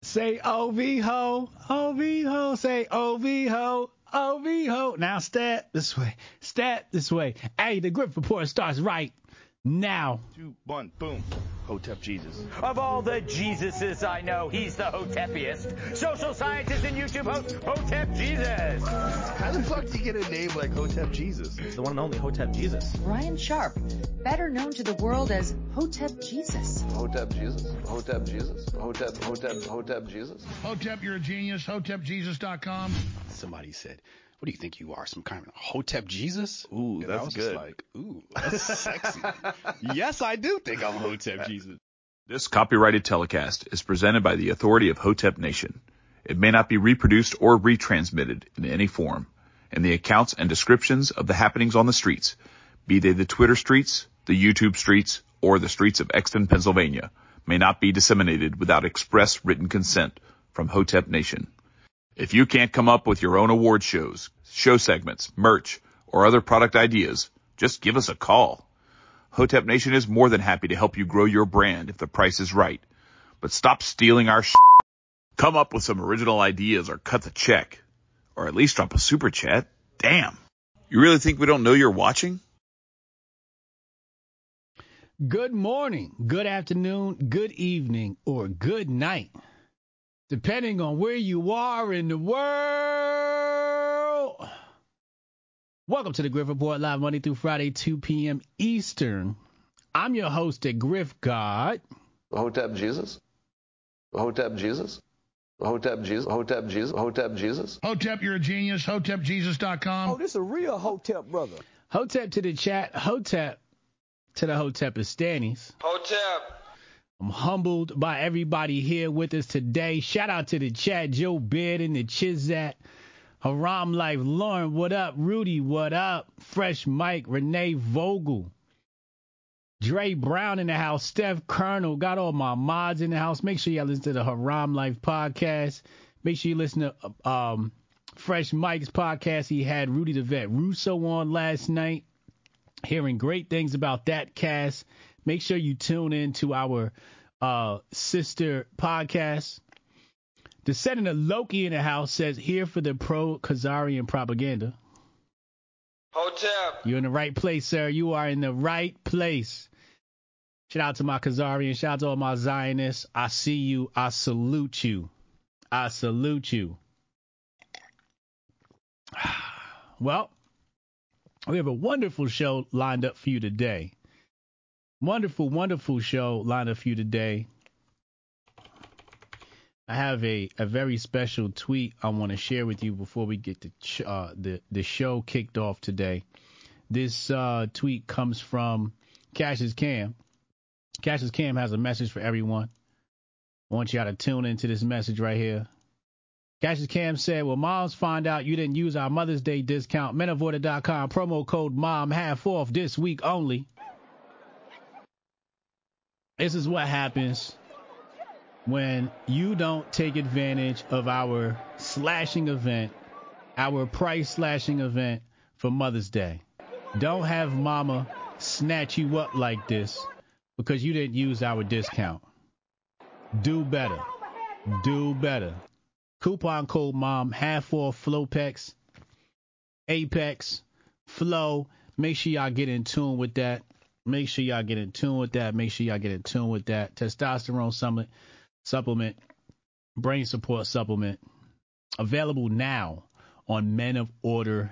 Say OV ho, OV ho, say OV ho, OV ho. Now step this way. Hey, the Griff Report starts right now. 2, 1, boom. Hotep Jesus. Of all the Jesuses I know, he's the Hotepiest. Social scientist and YouTube host, Hotep Jesus. How the fuck do you get a name like Hotep Jesus? The one and only Hotep Jesus. Ryan Sharp, better known to the world as Hotep Jesus. Hotep Jesus. Hotep Jesus. Hotep Jesus. Hotep, you're a genius. HotepJesus.com. Somebody said, what do you think you are, some kind of Hotep Jesus? Ooh, and that's I was good. Just like, ooh, that's sexy. Yes, I do think I'm Hotep Jesus. This copyrighted telecast is presented by the authority of Hotep Nation. It may not be reproduced or retransmitted in any form, and the accounts and descriptions of the happenings on the streets, be they the Twitter streets, the YouTube streets, or the streets of Exton, Pennsylvania, may not be disseminated without express written consent from Hotep Nation. If you can't come up with your own award shows, show segments, merch, or other product ideas, just give us a call. Hotep Nation is more than happy to help you grow your brand if the price is right. But stop stealing our shit. Come up with some original ideas or cut the check. Or at least drop a super chat. Damn. You really think we don't know you're watching? Good morning, good afternoon, good evening, or good night, depending on where you are in the world. Welcome to the Griff Report, live Monday through Friday, 2 p.m. Eastern. I'm your host at Griff God. Hotep Jesus. Hotep Jesus. Hotep Jesus. Hotep Jesus. Hotep Jesus. Hotep, you're a genius. HotepJesus.com. Oh, this a real Hotep brother. Hotep to the chat. Hotep to the Hotepistanis. Hotep. I'm humbled by everybody here with us today. Shout out to the chat. Joe Beard and the Chizat. Haram Life. Lauren, what up? Rudy, what up? Fresh Mike. Renee Vogel. Dre Brown in the house. Steph Colonel. Got all my mods in the house. Make sure y'all listen to the Haram Life podcast. Make sure you listen to Fresh Mike's podcast. He had Rudy the Vet Russo on last night. Hearing great things about that cast. Make sure you tune in to our sister podcast. The Senator Loki in the house says, here for the pro-Khazarian propaganda. Hotep. You're in the right place, sir. You are in the right place. Shout out to my Khazarian. Shout out to all my Zionists. I see you. I salute you. I salute you. Well, we have a wonderful show lined up for you today. Wonderful, wonderful show lined up for you today. I have a very special tweet I want to share with you before we get the show kicked off today. This tweet comes from Cassius Cam. Cassius Cam has a message for everyone. I want y'all to tune into this message right here. Cassius Cam said, well, moms find out you didn't use our Mother's Day discount, menavoida.com, promo code MOM, half off this week only. This is what happens when you don't take advantage of our slashing event, our price slashing event for Mother's Day. Don't have mama snatch you up like this because you didn't use our discount. Do better. Do better. Coupon code MOM, half off Flopex, Apex, Flow. Make sure y'all get in tune with that. Make sure y'all get in tune with that. Make sure y'all get in tune with that. Testosterone supplement, brain support supplement, available now on menoforder.com.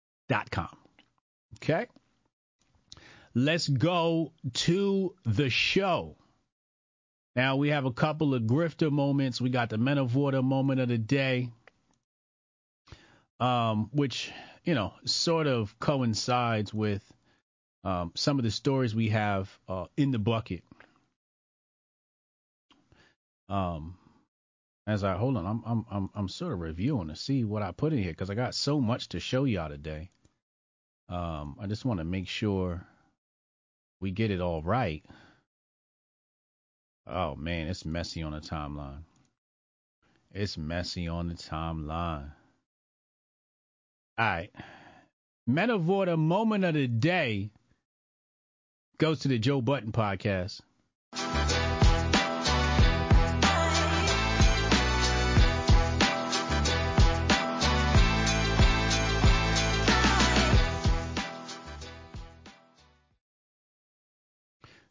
Okay? Let's go to the show. Now, we have a couple of grifter moments. We got the Men of Order moment of the day, which, sort of coincides with some of the stories we have in the bucket. As I hold on, I'm sort of reviewing to see what I put in here because I got so much to show y'all today. I just want to make sure we get it all right. Oh man, it's messy on the timeline. It's messy on the timeline. All right, Men of Order moment of the day goes to the Joe Budden podcast.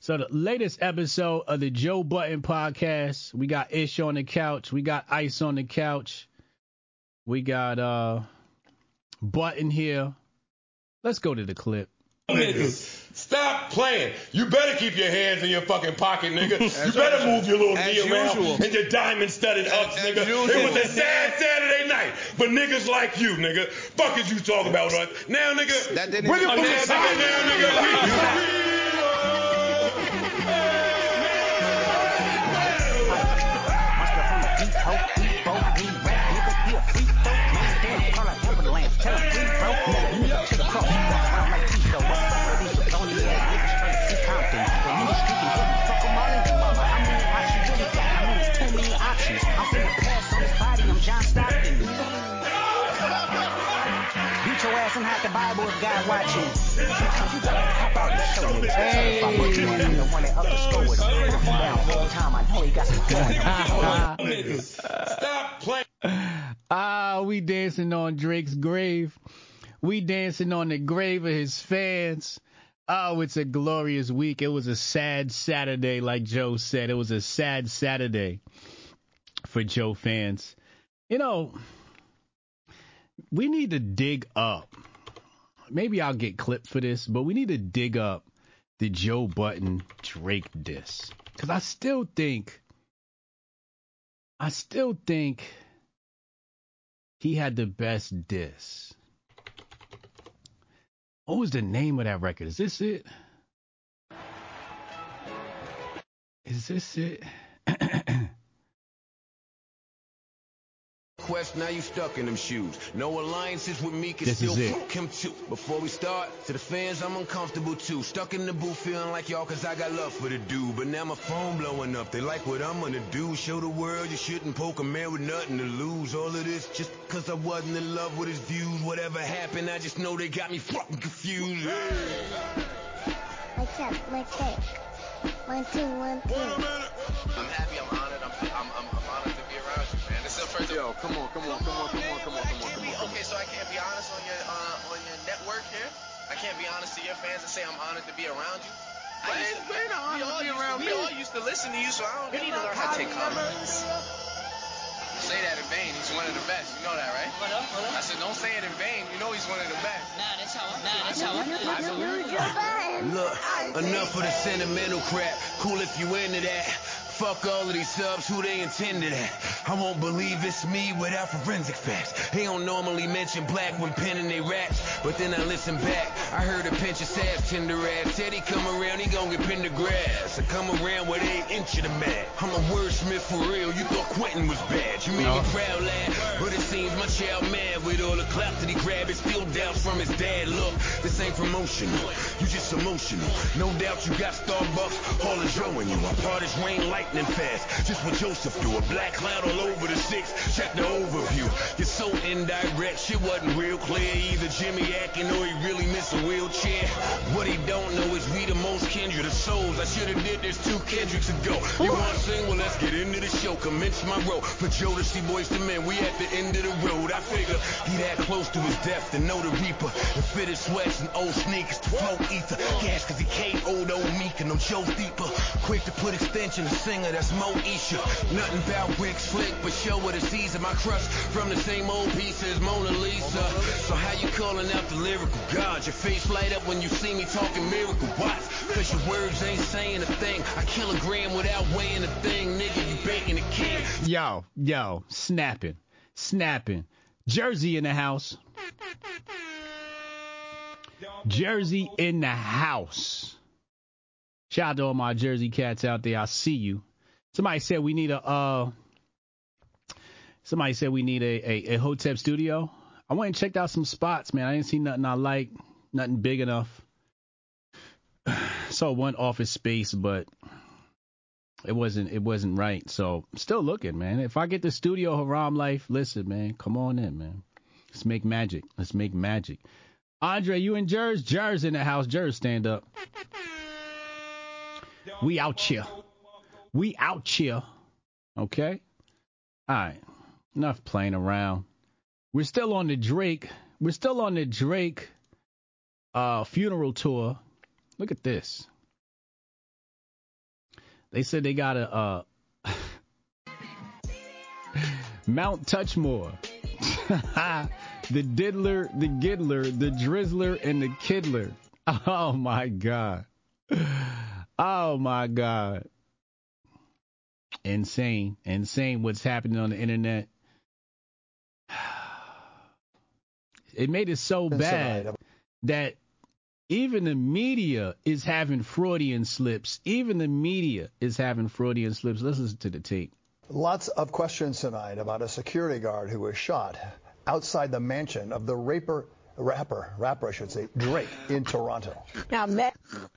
So the latest episode of the Joe Budden podcast, we got Ish on the couch. We got Ice on the couch. We got Button here. Let's go to the clip. Niggas, stop playing. You better keep your hands in your fucking pocket, nigga. You better move your little knee around and your diamond-studded ups, nigga. It was a sad Saturday night for niggas like you, nigga. Fuck is you talking about us? Now, nigga, bring it from the side now, nigga. And have the Bible if God watching. Sometimes you gotta pop out and show niggas. Hey. If I put you in the one that up the score with him. Knock him down whole time. I know he got some going. Stop playing. We dancing on Drake's grave. We dancing on the grave of his fans. Oh, it's a glorious week. It was a sad Saturday, like Joe said. It was a sad Saturday for Joe fans. You know, we need to dig up. Maybe I'll get clipped for this, but we need to dig up the Joe Budden Drake diss. Because I still think he had the best diss. What was the name of that record? Is this it? Is this it? Quest, now you stuck in them shoes. No alliances with me can still fuck him too. Before we start, to the fans, I'm uncomfortable too. Stuck in the booth feeling like y'all cause I got love for the dude. But now my phone blowing up, they like what I'm gonna do. Show the world you shouldn't poke a man with nothing to lose. All of this just cause I wasn't in love with his views. Whatever happened, I just know they got me fucking confused. What's up? What's up? 1, 2, 1, 2. I'm happy, I'm honored, I'm honored to be around you, man. This is the first time. Yo, come on. Okay, so I can't be honest on your network here? I can't be honest to your fans and say I'm honored to be around you? We all used to listen to you, so I don't need to learn how to take compliments. Say that in vain, he's one of the best. You know that, right? What up? I said, don't say it in vain. You know he's one of the best. Look, enough of the sentimental crap. Cool if you into that. Fuck all of these subs, who they intended at. I won't believe it's me without forensic facts. They don't normally mention black when penning they raps. But then I listen back, I heard a pinch of sass, tender ass. Said he come around, he gon' get pinned to grass. I come around with 8 inch of the mat. I'm a wordsmith for real, you thought Quentin was bad. You made me proud, lad, but it seems my child mad. With all the clout that he grabbed, it's still doubts from his dad. Look, this ain't promotional, you just emotional. No doubt you got Starbucks, all is showing you. I part his rain lightning fast, just what Joseph do. A black cloud all over the 6, check the overview. You're so indirect, shit wasn't real clear. Either Jimmy acting or he really miss a wheelchair. What he don't know is we the most kindred of souls. I should've did this 2 Kendricks ago. You wanna sing? Well, let's get into the show. Commence my role. For Joe to see Boys to Men, we at the end of the road. I figure he that close to his death to know the reaper. And fitted sweats and old sneakers to float ether. Gas cause he KO'd old Meek and them Joe's deeper. Quick to put extension to singer, that's Mo Isha. Nothing about Rick Slick, but show what it sees in my crush from the same old piece as Mona Lisa. So how you calling out the lyrical gods? Your face light up when you see me talking miracle watts. Cause your words ain't saying a thing. I kill a gram without weighing a thing. Nigga, you baiting a king. Yo, snapping. Jersey in the house. Jersey in the house. Shout out to all my Jersey cats out there. I see you. Somebody said we need a Hotep studio. I went and checked out some spots, man. I didn't see nothing I like, nothing big enough. Saw one office space, but it wasn't right. So still looking, man. If I get the studio Haram Life, listen, man, come on in, man. Let's make magic. Andre, you in Jers? Jers in the house. Jers, stand up. We out here. Okay? All right. Enough playing around. We're still on the Drake funeral tour. Look at this. They said they got a Mount Touchmore. The Diddler, the Giddler, the Drizzler, and the Kiddler. Oh, my God. Oh, my God. Insane. Insane what's happening on the internet. It made it so bad that even the media is having Freudian slips. Even the media is having Freudian slips. Let's listen to the tape. Lots of questions tonight about a security guard who was shot outside the mansion of the rapper, I should say, Drake in Toronto. Now, Matt.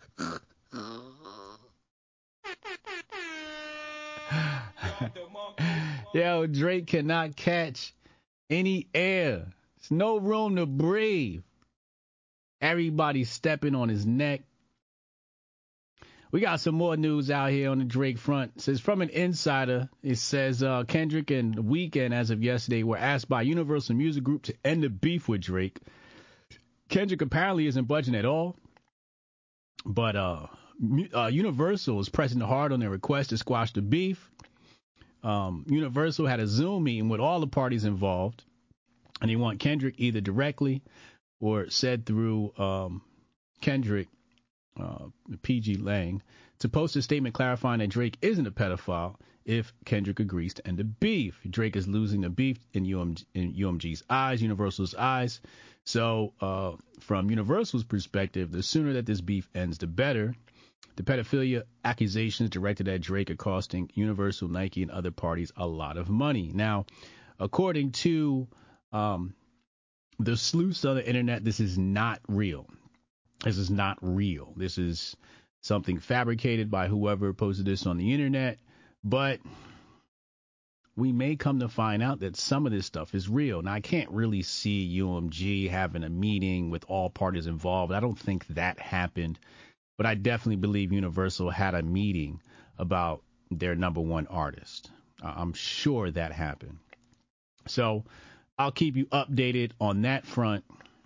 Yo, Drake cannot catch any air. There's no room to breathe. Everybody's stepping on his neck. We got some more news out here on the Drake front. It says from an insider, it says Kendrick and The Weeknd, as of yesterday, were asked by Universal Music Group to end the beef with Drake. Kendrick apparently isn't budging at all, but Universal is pressing hard on their request to squash the beef. Universal had a Zoom meeting with all the parties involved, and they want Kendrick either directly or said through Kendrick, PG Lang, to post a statement clarifying that Drake isn't a pedophile if Kendrick agrees to end the beef. Drake is losing the beef in UMG's eyes, Universal's eyes. So from Universal's perspective, the sooner that this beef ends, the better. The pedophilia accusations directed at Drake are costing Universal, Nike, and other parties a lot of money. Now, according to the sleuths on the internet, this is not real. This is not real. This is something fabricated by whoever posted this on the internet. But we may come to find out that some of this stuff is real. Now, I can't really see UMG having a meeting with all parties involved. I don't think that happened. But I definitely believe Universal had a meeting about their number one artist. I'm sure that happened. So I'll keep you updated on that front.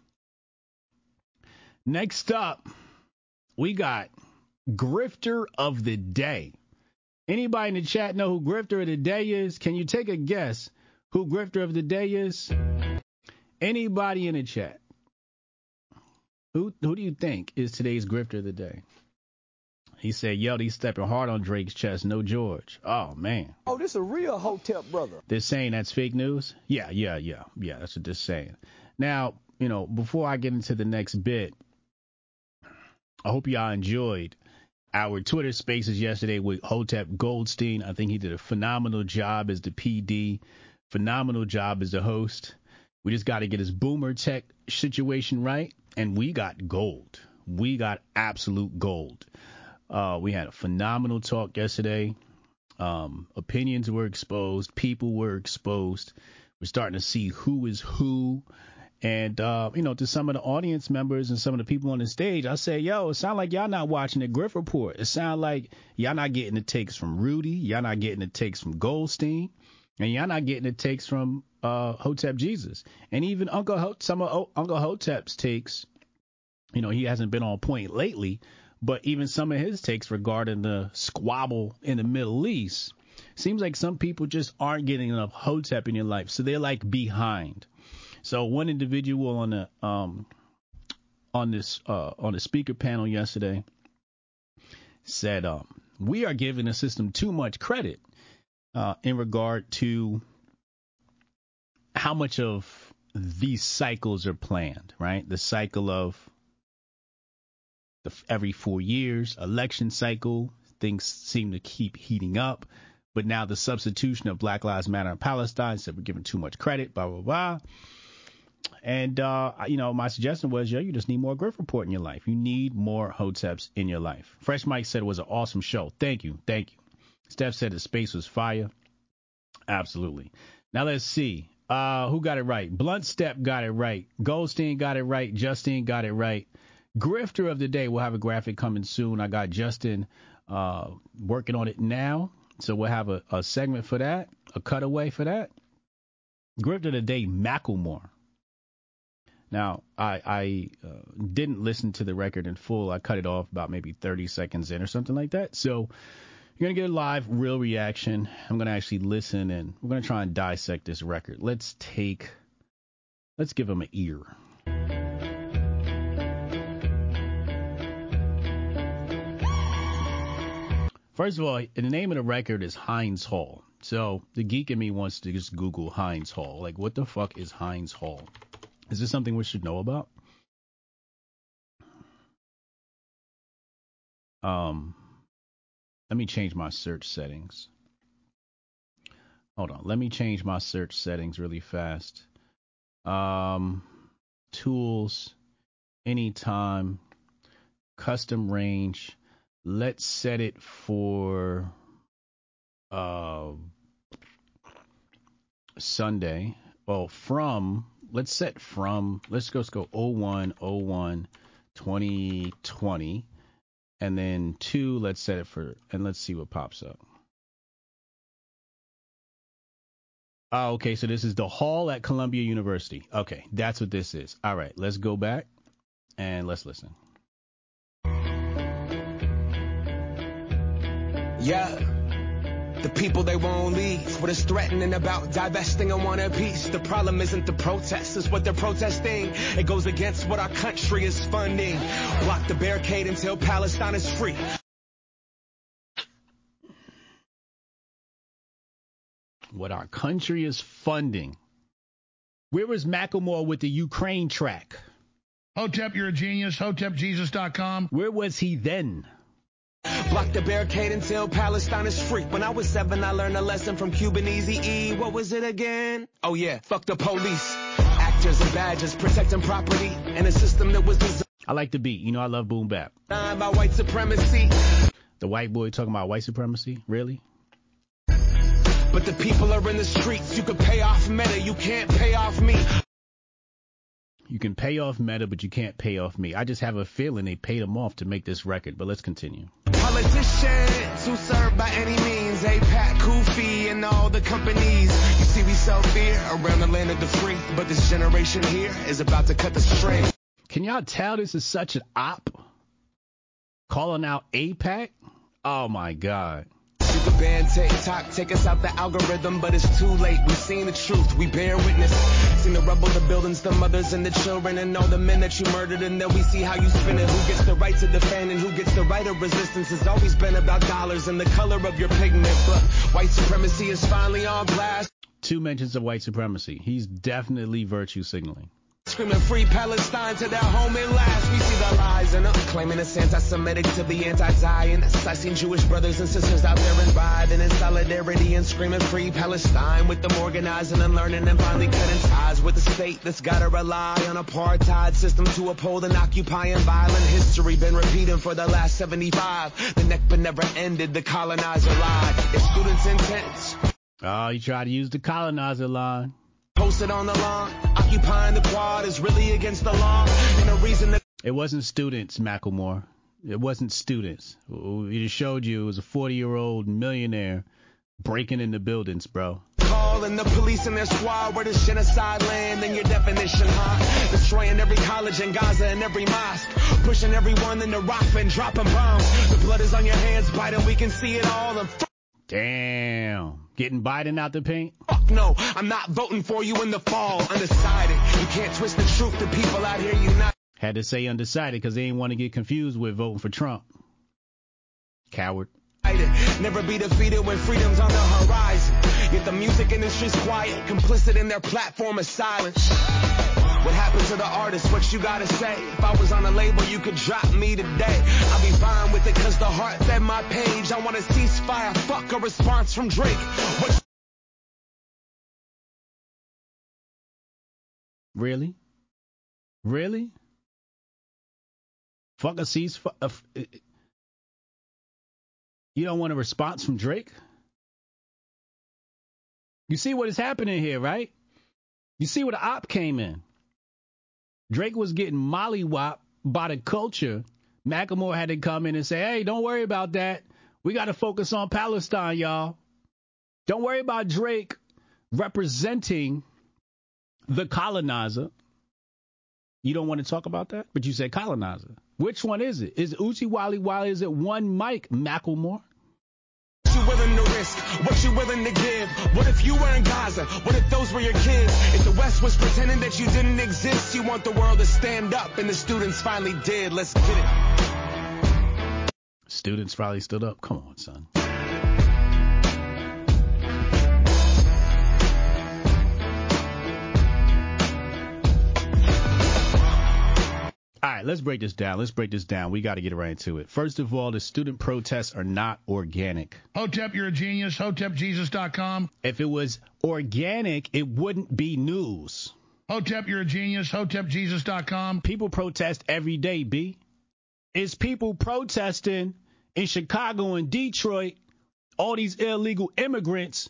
Next up, we got Grifter of the Day. Anybody in the chat know who Grifter of the Day is? Can you take a guess who Grifter of the Day is? Anybody in the chat? Who do you think is today's Grifter of the Day? He said, yo, he's stepping hard on Drake's chest. No George. Oh, man. Oh, this a real Hotep brother. They're saying that's fake news? Yeah. That's what they're saying. Now, before I get into the next bit, I hope y'all enjoyed our Twitter spaces yesterday with Hotep Goldstein. I think he did a phenomenal job as the PD, phenomenal job as the host. We just got to get his boomer tech situation right, and we got gold. We got absolute gold. We had a phenomenal talk yesterday. Opinions were exposed. People were exposed. We're starting to see who is who. And, to some of the audience members and some of the people on the stage, I say, yo, it sounds like y'all not watching the Griff Report. It sounds like y'all not getting the takes from Rudy. Y'all not getting the takes from Goldstein. And y'all not getting the takes from Hotep Jesus. And even some of Uncle Hotep's takes, he hasn't been on point lately. But even some of his takes regarding the squabble in the Middle East, seems like some people just aren't getting enough Hotep in your life. So they're like behind. So one individual on the speaker panel yesterday said, we are giving the system too much credit in regard to how much of these cycles are planned, right? The cycle of every 4 years, election cycle, things seem to keep heating up. But now the substitution of Black Lives Matter in Palestine said we're giving too much credit, blah, blah, blah. And, my suggestion was, you just need more Griff Report in your life. You need more Hoteps in your life. Fresh Mike said it was an awesome show. Thank you. Steph said the space was fire. Absolutely. Now let's see. Who got it right? Blunt Step got it right. Goldstein got it right. Justine got it right. Grifter of the Day. We'll have a graphic coming soon. I got Justin working on it now. So we'll have a segment for that, a cutaway for that. Grifter of the Day, Macklemore. Now, I didn't listen to the record in full. I cut it off about maybe 30 seconds in or something like that. So, You're going to get a live, real reaction. I'm going to actually listen, and we're going to try and dissect this record. Let's give him an ear. First of all, the name of the record is Heinz Hall. So the geek in me wants to just Google Heinz Hall. Like, what the fuck is Heinz Hall? Is this something we should know about? Let me change my search settings. Hold on. Let me change my search settings really fast. Tools, anytime, custom range. Let's set it for Sunday. Well, let's go 01/01 2020. And then 2, let's set it for, and let's see what pops up. Oh, okay, so this is the hall at Columbia University. Okay, that's what this is. All right, let's go back and let's listen. Yeah. The people, they won't leave. What is threatening about divesting and want a piece? The problem isn't the protests, it's what they're protesting. It goes against what our country is funding. Block the barricade until Palestine is free. What our country is funding. Where was Macklemore with the Ukraine track? Hotep, you're a genius. HotepJesus.com. Where was he then? Block the barricade until Palestine is free. When I was 7, I learned a lesson from Cuban Eazy-E. What was it again? Oh yeah, fuck the police. Actors and badges, protecting property, and a system that was designed. I like the beat. You know I love boom bap. By white supremacy. The white boy talking about white supremacy? Really? But the people are in the streets. You can pay off Meta, you can't pay off me. You can pay off Meta, but you can't pay off me. I just have a feeling they paid him off to make this record, but let's continue. Politicians who serve by any means, APAC, Kofi, and all the companies. You see, we sell fear around the land of the free, but this generation here is about to cut the string. Can y'all tell this is such an op? Calling out APAC? Oh my God. You can ban TikTok, take us out the algorithm, but it's too late. We've seen the truth, we bear witness. Seen the rubble, the buildings, the mothers and the children, and all the men that you murdered, and then we see how you spin it. Who gets the right to defend and who gets the right of resistance? It's always been about dollars and the color of your pigment, but white supremacy is finally on blast. 2 mentions of white supremacy. He's definitely virtue signaling. Screaming free Palestine to their home at last. We see the lies and claiming it's anti-Semitic to be anti-Zionist. I seen Jewish brothers and sisters out there and riding in solidarity and screaming free Palestine with them organizing and learning and finally cutting ties with the state that's gotta rely on apartheid system to uphold an occupying violent history been repeating for the last 75. The Nakba never ended, the colonizer lied. If students' intents. Oh, you tried to use the colonizer line. Posted on the lawn, occupying the quad is really against the law. And the reason that it wasn't students, Macklemore. It wasn't students. It just showed you it was a 40-year-old millionaire breaking into buildings, bro. Calling the police and their squad where this genocide land in your definition, huh? Destroying every college in Gaza and every mosque. Pushing everyone into Rafah and dropping bombs. The blood is on your hands, Biden, we can see it all. And damn. Getting Biden out the paint? Fuck no, I'm not voting for you in the fall. Undecided. You can't twist the truth. The people out here unite. Had to say undecided because they didn't want to get confused with voting for Trump. Coward. Never be defeated when freedom's on the horizon. Yet the music industry's quiet, complicit in their platform of silence. What happened to the artist? What you gotta say? If I was on a label, you could drop me today. I'll be fine with it cause the heart fed my page. I want a ceasefire, fuck a response from Drake. Really? Really? Fuck a ceasefire? You don't want a response from Drake? You see what is happening here, right? You see where the op came in. Drake was getting mollywopped by the culture. Macklemore had to come in and say, hey, don't worry about that. We got to focus on Palestine, y'all. Don't worry about Drake representing the colonizer. You don't want to talk about that? But you said colonizer. Which one is it? Is it Uchi Wally Wally? Is it one Mike Macklemore? What you willing to risk? What you willing to give? What if you were in Gaza? What if those were your kids? If the West was pretending that you didn't exist, you want the world to stand up, and the students finally did. Let's get it. Students finally stood up. Come on, son. All right, let's break this down. We got to get right into it. First of all, the student protests are not organic. Hotep, you're a genius. HotepJesus.com. If it was organic, it wouldn't be news. Hotep, you're a genius. HotepJesus.com. People protest every day, B. It's people protesting in Chicago and Detroit, all these illegal immigrants.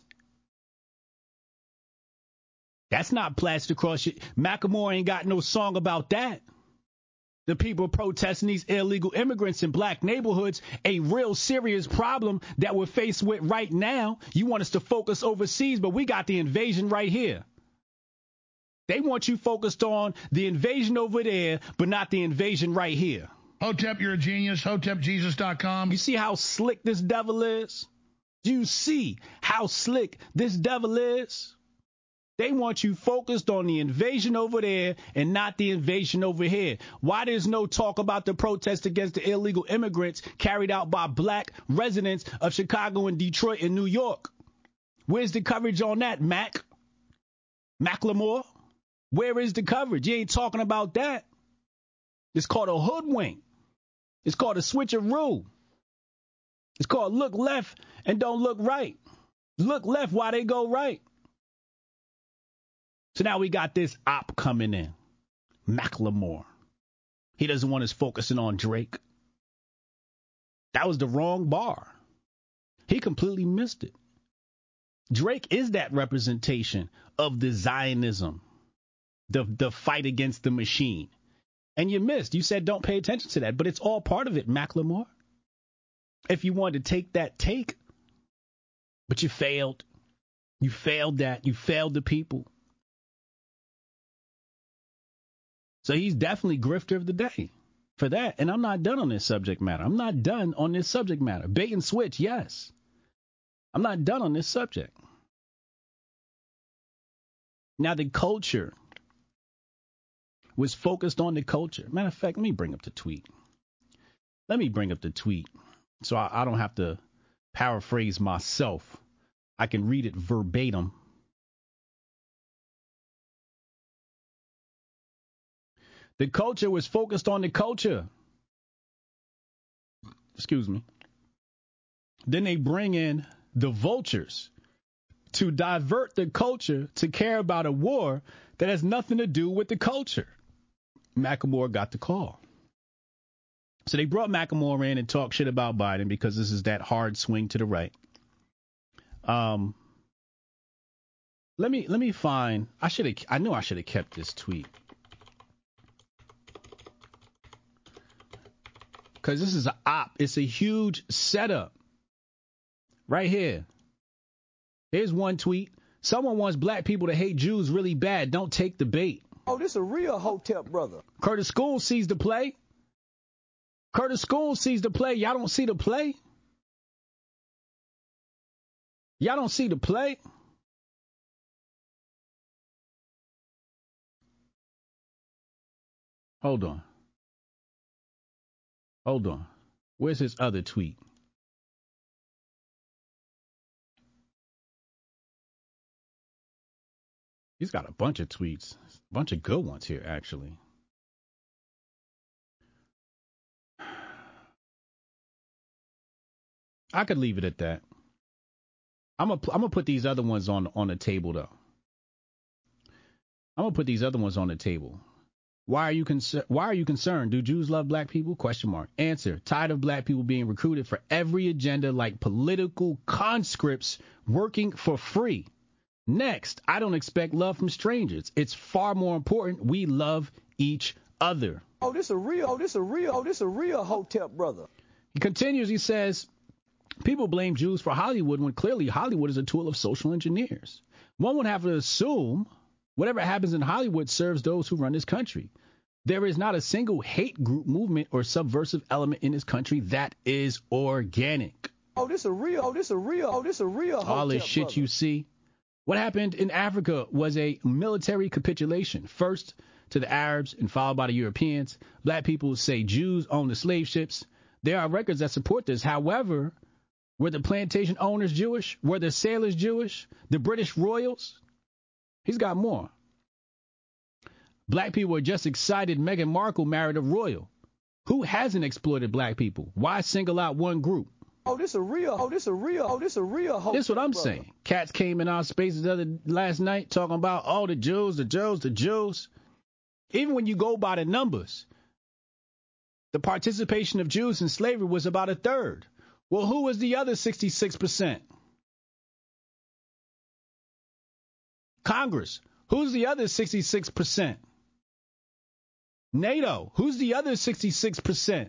That's not plastered across your... Macklemore ain't got no song about that. The people protesting these illegal immigrants in black neighborhoods, a real serious problem that we're faced with right now. You want us to focus overseas, but we got the invasion right here. They want you focused on the invasion over there, but not the invasion right here. Hotep, you're a genius. HotepJesus.com. You see how slick this devil is? Do you see how slick this devil is? They want you focused on the invasion over there and not the invasion over here. Why there's no talk about the protest against the illegal immigrants carried out by black residents of Chicago and Detroit and New York? Where's the coverage on that, Macklemore? Where is the coverage? You ain't talking about that. It's called a hoodwink. It's called a switcheroo. It's called look left and don't look right. Look left while they go right. So now we got this op coming in, Macklemore. He doesn't want us focusing on Drake. That was the wrong bar. He completely missed it. Drake is that representation of the Zionism, the fight against the machine. And you missed. You said don't pay attention to that, but it's all part of it, Macklemore. If you wanted to take that take, but you failed. You failed that. You failed the people. So he's definitely grifter of the day for that. And I'm not done on this subject matter. Bait and switch, yes. I'm not done on this subject. Now, the culture was focused on the culture. Matter of fact, let me bring up the tweet. So I don't have to paraphrase myself. I can read it verbatim. The culture was focused on the culture. Excuse me. Then they bring in the vultures to divert the culture to care about a war that has nothing to do with the culture. Macklemore got the call. So they brought Macklemore in and talked shit about Biden because this is that hard swing to the right. Let me find. I knew I should have kept this tweet. Because this is an op. It's a huge setup. Right here. Here's one tweet. Someone wants black people to hate Jews really bad. Don't take the bait. Oh, this a real Hotep brother. Curtis School sees the play. Y'all don't see the play? Y'all don't see the play? Hold on. Where's his other tweet? He's got a bunch of tweets. A bunch of good ones here, actually. I could leave it at that. I'm gonna put these other ones on the table, though. I'm gonna put these other ones on the table. Why are you concerned? Do Jews love black people? ? Answer. Tired of black people being recruited for every agenda like political conscripts working for free. Next, I don't expect love from strangers. It's far more important we love each other. Oh, this a real Hotep brother. He continues, he says, people blame Jews for Hollywood when clearly Hollywood is a tool of social engineers. One would have to assume whatever happens in Hollywood serves those who run this country. There is not a single hate group movement or subversive element in this country that is organic. Oh, this a real All this Hotep shit brother. you see. What happened in Africa was a military capitulation. First to the Arabs and followed by the Europeans. Black people say Jews own the slave ships. There are records that support this. However, were the plantation owners Jewish? Were the sailors Jewish? The British royals? He's got more. Black people were just excited Meghan Markle married a royal. Who hasn't exploited black people? Why single out one group? Oh, this a real Hotep This is what I'm brother. saying. Cats came in our spaces last night talking about, oh, the Jews. Even when you go by the numbers, the participation of Jews in slavery was about a third. Well, who was the other 66%? Congress. Who's the other 66%? NATO. Who's the other 66%?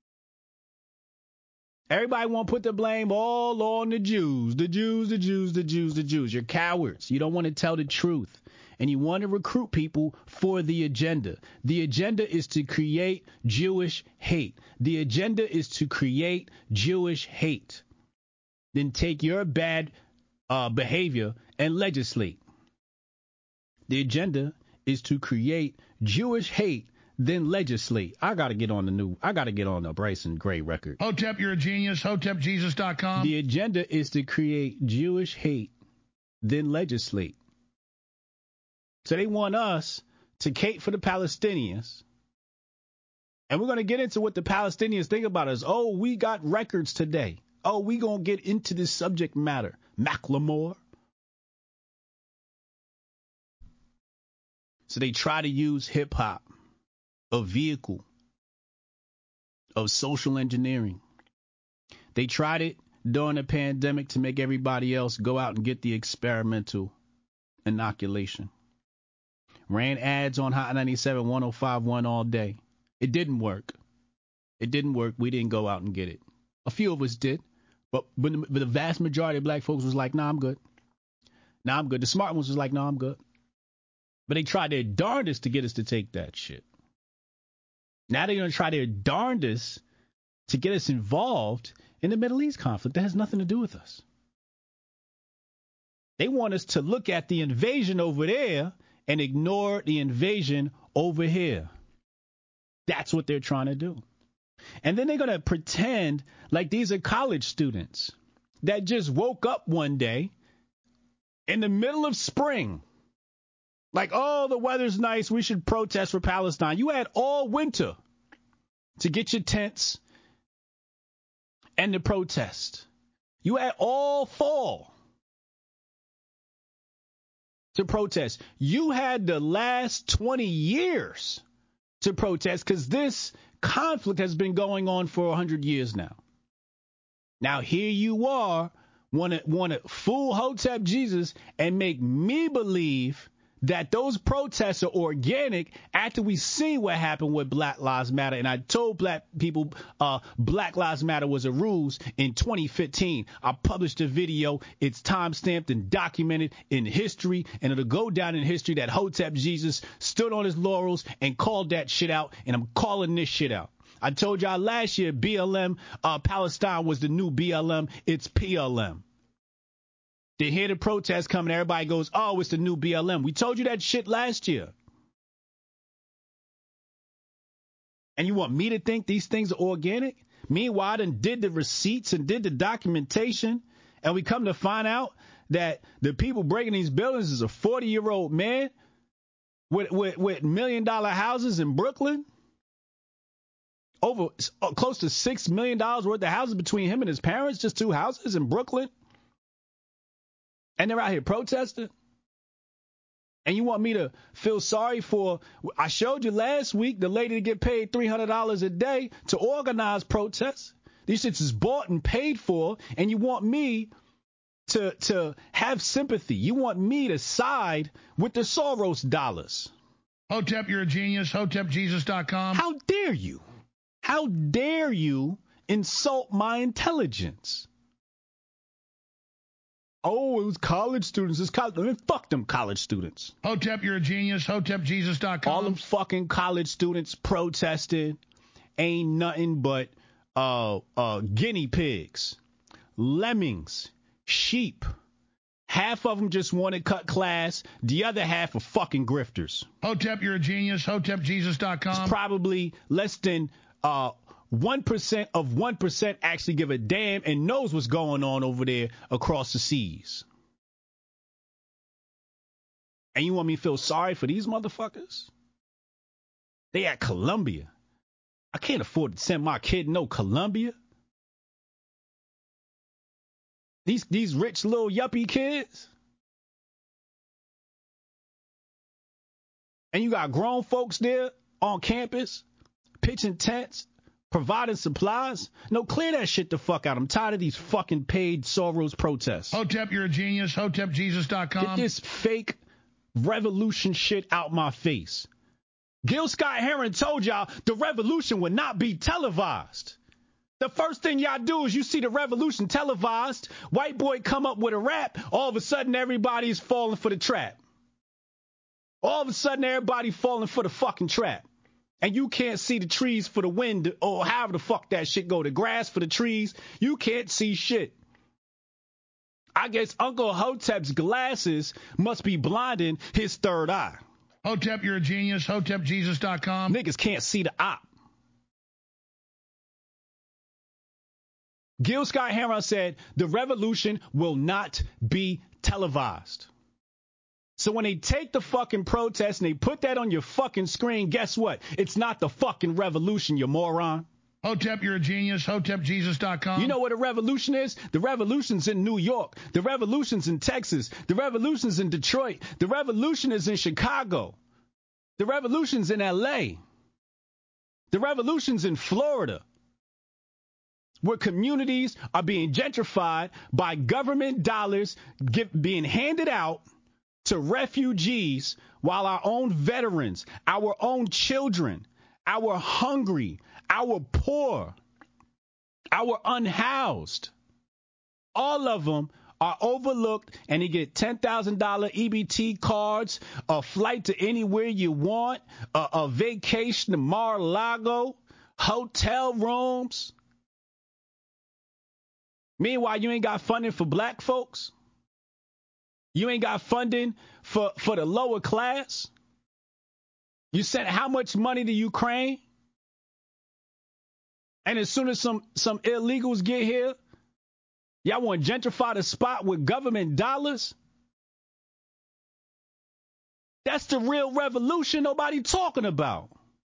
Everybody want to put the blame all on the Jews. The Jews. You're cowards. You don't want to tell the truth. And you want to recruit people for the agenda. The agenda is to create Jewish hate. The agenda is to create Jewish hate. Then take your bad behavior and legislate. The agenda is to create Jewish hate, then legislate. I got to get on the Bryson Gray record. Hotep, you're a genius. HotepJesus.com. The agenda is to create Jewish hate, then legislate. So they want us to cater for the Palestinians. And we're going to get into what the Palestinians think about us. Oh, we got records today. Oh, we going to get into this subject matter. Macklemore. So they try to use hip hop, a vehicle of social engineering. They tried it during the pandemic to make everybody else go out and get the experimental inoculation. Ran ads on Hot 97 105.1 all day. It didn't work. We didn't go out and get it. A few of us did, but the vast majority of black folks was like, nah, I'm good. The smart ones was like, nah, I'm good. But they tried their darndest to get us to take that shit. Now they're going to try their darndest to get us involved in the Middle East conflict. That has nothing to do with us. They want us to look at the invasion over there and ignore the invasion over here. That's what they're trying to do. And then they're going to pretend like these are college students that just woke up one day in the middle of spring. Like, oh, the weather's nice. We should protest for Palestine. You had all winter to get your tents and to protest. You had all fall to protest. You had the last 20 years to protest because this conflict has been going on for 100 years now. Now here you are, want to fool Hotep Jesus and make me believe that those protests are organic after we see what happened with Black Lives Matter. And I told black people Black Lives Matter was a ruse in 2015. I published a video. It's time-stamped and documented in history, and it'll go down in history that Hotep Jesus stood on his laurels and called that shit out, and I'm calling this shit out. I told y'all last year BLM, Palestine was the new BLM. It's PLM. They hear the protest coming, everybody goes, oh, it's the new BLM. We told you that shit last year. And you want me to think these things are organic? Meanwhile, I done did the receipts and did the documentation, and we come to find out that the people breaking these buildings is a 40-year-old man with $1 million houses in Brooklyn. Over close to $6 million worth of houses between him and his parents, just 2 houses in Brooklyn. And they're out here protesting. And you want me to feel sorry for, I showed you last week, the lady to get paid $300 a day to organize protests. These shits is bought and paid for, and you want me to have sympathy. You want me to side with the Soros dollars. Hotep, you're a genius. HotepJesus.com. How dare you? How dare you insult my intelligence? Oh, it was college students. It's college. I mean, fuck them college students. Hotep, you're a genius. HotepJesus.com. All them fucking college students protested ain't nothing but guinea pigs. lemmings, sheep. Half of them just want to cut class. The other half are fucking grifters. Hotep, you're a genius. HotepJesus.com. It's probably less than 1% of 1% actually give a damn and knows what's going on over there across the seas. And you want me to feel sorry for these motherfuckers? They at Columbia. I can't afford to send my kid no Columbia. These rich little yuppie kids. And you got grown folks there on campus, pitching tents, providing supplies. No, clear that shit the fuck out. I'm tired of these fucking paid Soros protests. Hotep, you're a genius. HotepJesus.com. Get this fake revolution shit out my face. Gil Scott-Heron told y'all the revolution would not be televised. The first thing y'all do is you see the revolution televised, white boy come up with a rap, all of a sudden everybody's falling for the trap. All of a sudden everybody falling for the fucking trap. And you can't see the trees for the wind or however the fuck that shit go, the grass for the trees. You can't see shit. I guess Uncle Hotep's glasses must be blinding his third eye. Hotep, you're a genius. HotepJesus.com. Niggas can't see the op. Gil Scott-Heron said the revolution will not be televised. So when they take the fucking protest and they put that on your fucking screen, guess what? It's not the fucking revolution, you moron. Hotep, you're a genius. HotepJesus.com. You know what a revolution is? The revolution's in New York. The revolution's in Texas. The revolution's in Detroit. The revolution is in Chicago. The revolution's in L.A. The revolution's in Florida, where communities are being gentrified by government dollars being handed out to refugees, while our own veterans, our own children, our hungry, our poor, our unhoused, all of them are overlooked, and you get $10,000 EBT cards, a flight to anywhere you want, a vacation to Mar-a-Lago, hotel rooms. Meanwhile, you ain't got funding for black folks. You ain't got funding for the lower class. You sent how much money to Ukraine? And as soon as some illegals get here, y'all want to gentrify the spot with government dollars? That's the real revolution nobody talking about.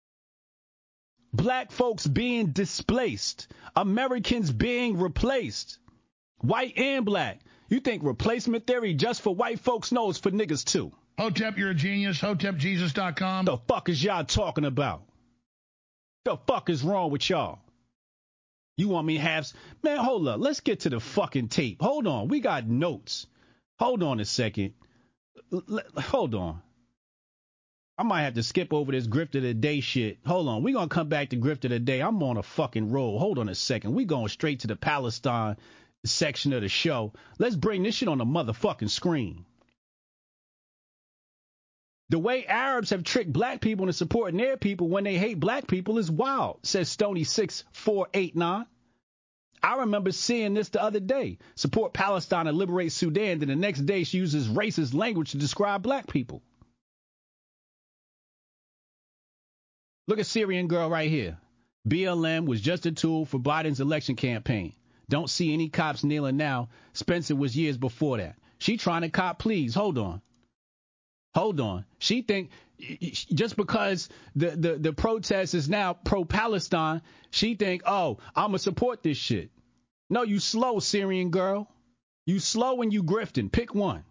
Black folks being displaced. Americans being replaced. White and black. You think replacement theory just for white folks? No, it's for niggas too. Hotep, you're a genius. HotepJesus.com. The fuck is y'all talking about? The fuck is wrong with y'all? You want me to have... Man, hold up. Let's get to the fucking tape. Hold on. We got notes. Hold on a second. Hold on. I might have to skip over this Grift of the Day shit. Hold on. We're going to come back to Grift of the Day. I'm on a fucking roll. Hold on a second. We going straight to the Palestine section of the show. Let's bring this shit on the motherfucking screen. The way Arabs have tricked black people into supporting their people when they hate black people is wild, says Stony6489. I remember seeing this the other day. Support Palestine and liberate Sudan. Then the next day she uses racist language to describe black people. Look at Syrian girl right here. BLM was just a tool for Biden's election campaign. Don't see any cops kneeling now. Spencer was years before that. She trying to cop please. Hold on. She think just because the protest is now pro-Palestine, she think, oh, I'm going to support this shit. No, you slow, Syrian girl. You slow and you grifting. Pick one.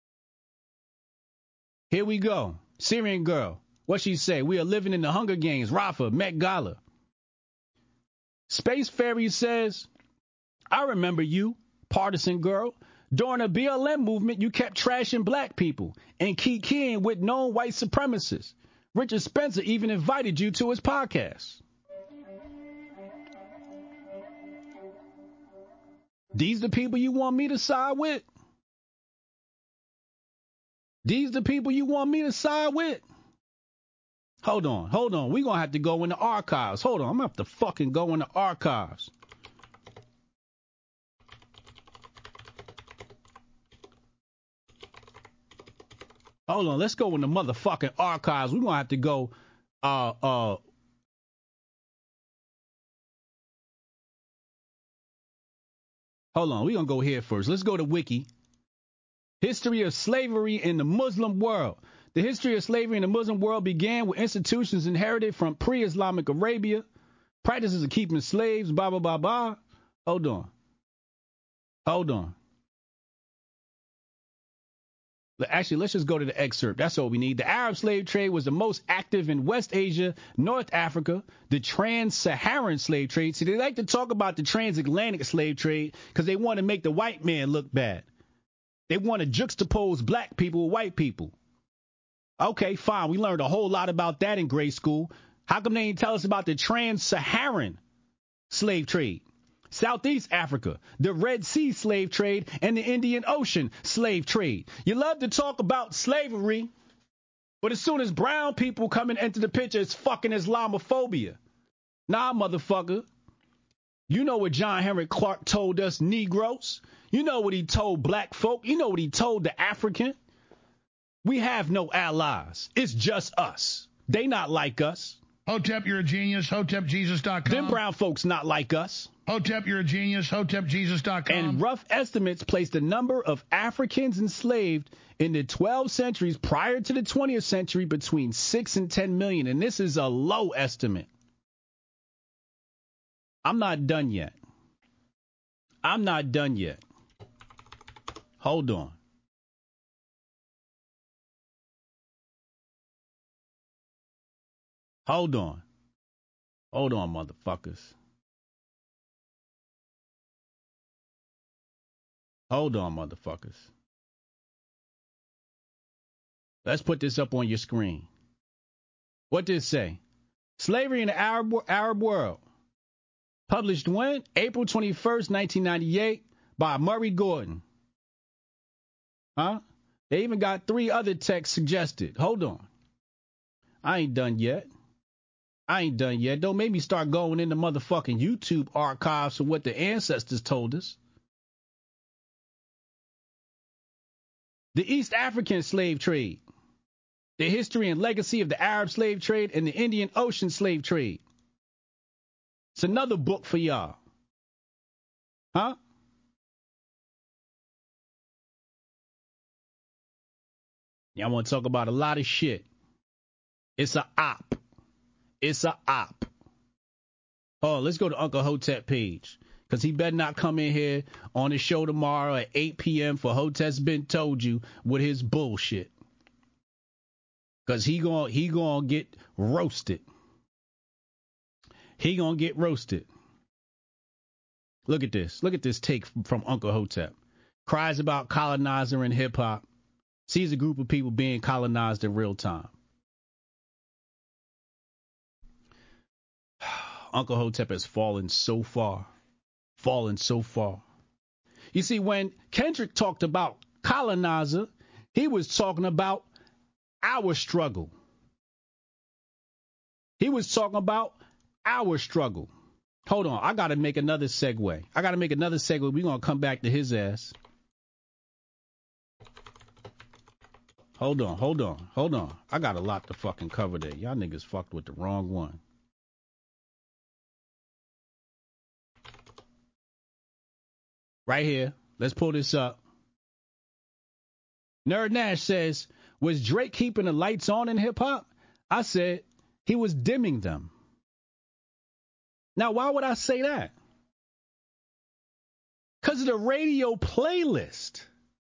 Here we go. Syrian girl. What she say? We are living in the Hunger Games. Rafa, Met Gala. Space Fairy says, I remember you, partisan girl. During the BLM movement, you kept trashing black people and kikiing with known white supremacists. Richard Spencer even invited you to his podcast. These the people you want me to side with? These the people you want me to side with? Hold on. We're going to have to go in the archives. Hold on. I'm going to have to fucking go in the archives. Hold on, let's go in the motherfucking archives. We're going to have to go, hold on, we're going to go here first. Let's go to Wiki. History of slavery in the Muslim world. The history of slavery in the Muslim world began with institutions inherited from pre-Islamic Arabia. Practices of keeping slaves, blah, blah, blah, blah. Hold on. Actually, let's just go to the excerpt. That's all we need. The Arab slave trade was the most active in West Asia, North Africa, the trans-Saharan slave trade. See, they like to talk about the transatlantic slave trade because they want to make the white man look bad. They want to juxtapose black people with white people. Okay, fine. We learned a whole lot about that in grade school. How come they didn't tell us about the trans-Saharan slave trade? Southeast Africa, the Red Sea slave trade, and the Indian Ocean slave trade. You love to talk about slavery, but as soon as brown people come and enter the picture, it's fucking Islamophobia. Nah, motherfucker. You know what John Henrik Clark told us Negroes. You know what he told black folk. You know what he told the African. We have no allies. It's just us. They not like us. Hotep, you're a genius. HotepJesus.com. Them brown folks not like us. Hotep, you're a genius. HotepJesus.com. And rough estimates place the number of Africans enslaved in the 12 centuries prior to the 20th century between 6 and 10 million. And this is a low estimate. I'm not done yet. Hold on. Hold on, motherfuckers. Let's put this up on your screen. What did it say? Slavery in the Arab world. Published when? April 21st, 1998 by Murray Gordon. Huh? They even got 3 other texts suggested. Hold on. I ain't done yet. Don't make me start going into motherfucking YouTube archives for what the ancestors told us. The East African slave trade. The history and legacy of the Arab slave trade and the Indian Ocean slave trade. It's another book for y'all. Huh? Y'all want to talk about a lot of shit. It's a op. Oh, let's go to Uncle Hotep page. Because he better not come in here on the show tomorrow at 8 p.m. for Hotep's Been Told You with his bullshit. Because he gonna get roasted. Look at this take from Uncle Hotep. Cries about colonizer and hip-hop. Sees a group of people being colonized in real time. Uncle Hotep has fallen so far. You see, when Kendrick talked about colonizer, he was talking about our struggle. Hold on, I got to make another segue. We're going to come back to his ass. Hold on. I got a lot to fucking cover there. Y'all niggas fucked with the wrong one. Right here. Let's pull this up. Nerd Nash says, was Drake keeping the lights on in hip-hop? I said he was dimming them. Now, why would I say that? Because of the radio playlist.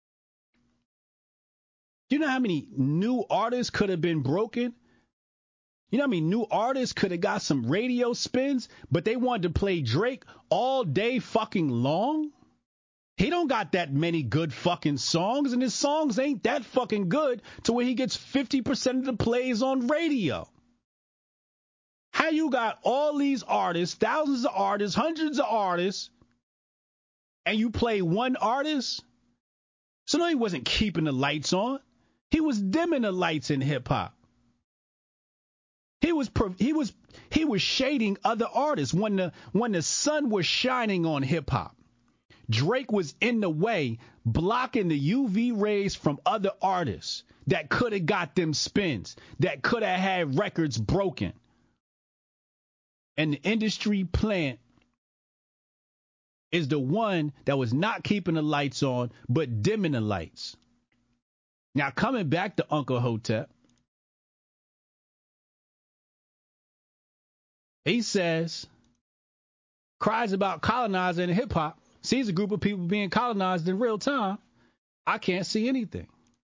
You know how many new artists could have been broken? You know how many new artists could have got some radio spins, but they wanted to play Drake all day fucking long? He don't got that many good fucking songs, and his songs ain't that fucking good to where he gets 50% of the plays on radio. How you got all these artists, thousands of artists, hundreds of artists, and you play one artist? So no, he wasn't keeping the lights on. He was dimming the lights in hip hop. He was shading other artists when the sun was shining on hip hop. Drake was in the way, blocking the UV rays from other artists that could have got them spins, that could have had records broken. And the industry plant is the one that was not keeping the lights on, but dimming the lights. Now, coming back to Uncle Hotep, he says, cries about colonizing in hip-hop, sees a group of people being colonized in real time. I can't see anything.